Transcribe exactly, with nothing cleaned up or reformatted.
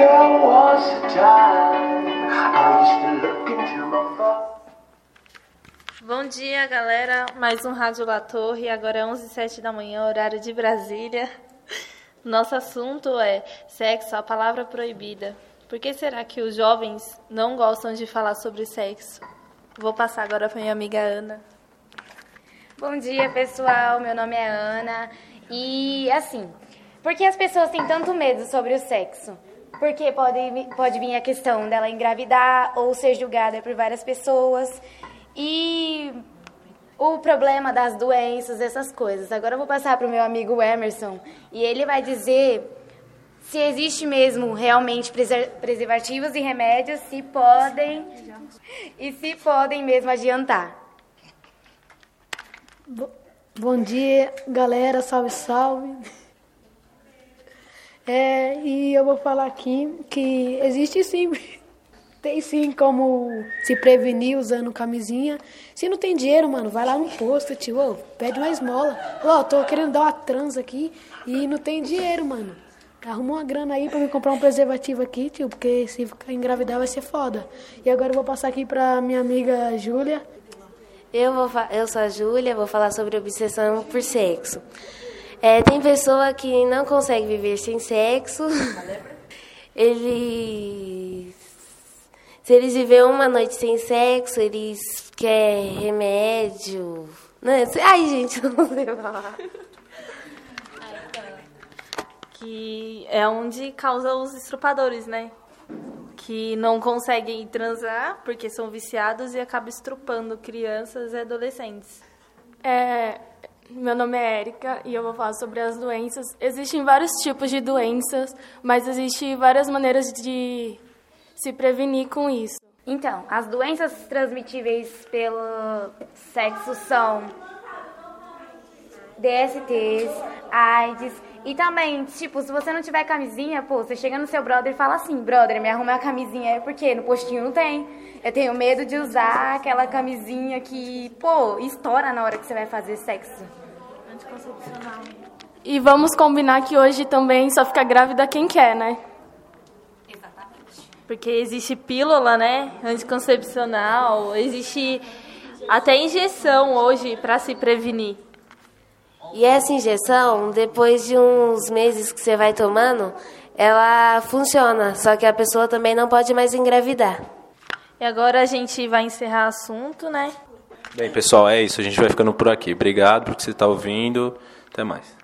There was a time I used to look into my phone. Bom dia, galera. Mais um Rádio La Torre. Agora é onze e sete da manhã, horário de Brasília. Nosso assunto é sexo, a palavra proibida. Por que será que os jovens não gostam de falar sobre sexo? Vou passar agora para minha amiga Ana. Bom dia, pessoal. Meu nome é Ana. E, assim, por que as pessoas têm tanto medo sobre o sexo? Porque pode, pode vir a questão dela engravidar ou ser julgada por várias pessoas. E o problema das doenças, essas coisas. Agora eu vou passar para o meu amigo Emerson e ele vai dizer se existe mesmo realmente preservativos e remédios, se podem e se podem mesmo adiantar. Bom dia, galera, salve, salve. É, e eu vou falar aqui que existe sim, tem sim como se prevenir usando camisinha. Se não tem dinheiro, mano, vai lá no posto, tio, ô, pede uma esmola. Ó, tô querendo dar uma trans aqui e não tem dinheiro, mano. Arruma uma grana aí pra me comprar um preservativo aqui, tio, porque se ficar engravidar vai ser foda. E agora eu vou passar aqui pra minha amiga Júlia. Eu, vou, eu sou a Júlia, vou falar sobre obsessão por sexo. É, tem pessoa que não consegue viver sem sexo. Eles, se eles viverem uma noite sem sexo, eles querem remédio. Não, ai, gente, não sei falar. Que é onde causa os estrupadores, né? Que não conseguem transar porque são viciados e acabam estrupando crianças e adolescentes. É, meu nome é Érica e eu vou falar sobre as doenças. Existem vários tipos de doenças, mas existem várias maneiras de se prevenir com isso. Então, as doenças transmitíveis pelo sexo são D S Ts, AIDS. E também, tipo, se você não tiver camisinha, pô, você chega no seu brother e fala assim, brother, me arruma uma camisinha, é porque no postinho não tem. Eu tenho medo de usar aquela camisinha que, pô, estoura na hora que você vai fazer sexo. Anticoncepcional. E vamos combinar que hoje também só fica grávida quem quer, né? Exatamente. Porque existe pílula, né, anticoncepcional, existe até injeção hoje para se prevenir. E essa injeção, depois de uns meses que você vai tomando, ela funciona, só que a pessoa também não pode mais engravidar. E agora a gente vai encerrar o assunto, né? Bem, pessoal, é isso. A gente vai ficando por aqui. Obrigado por você estar ouvindo. Até mais.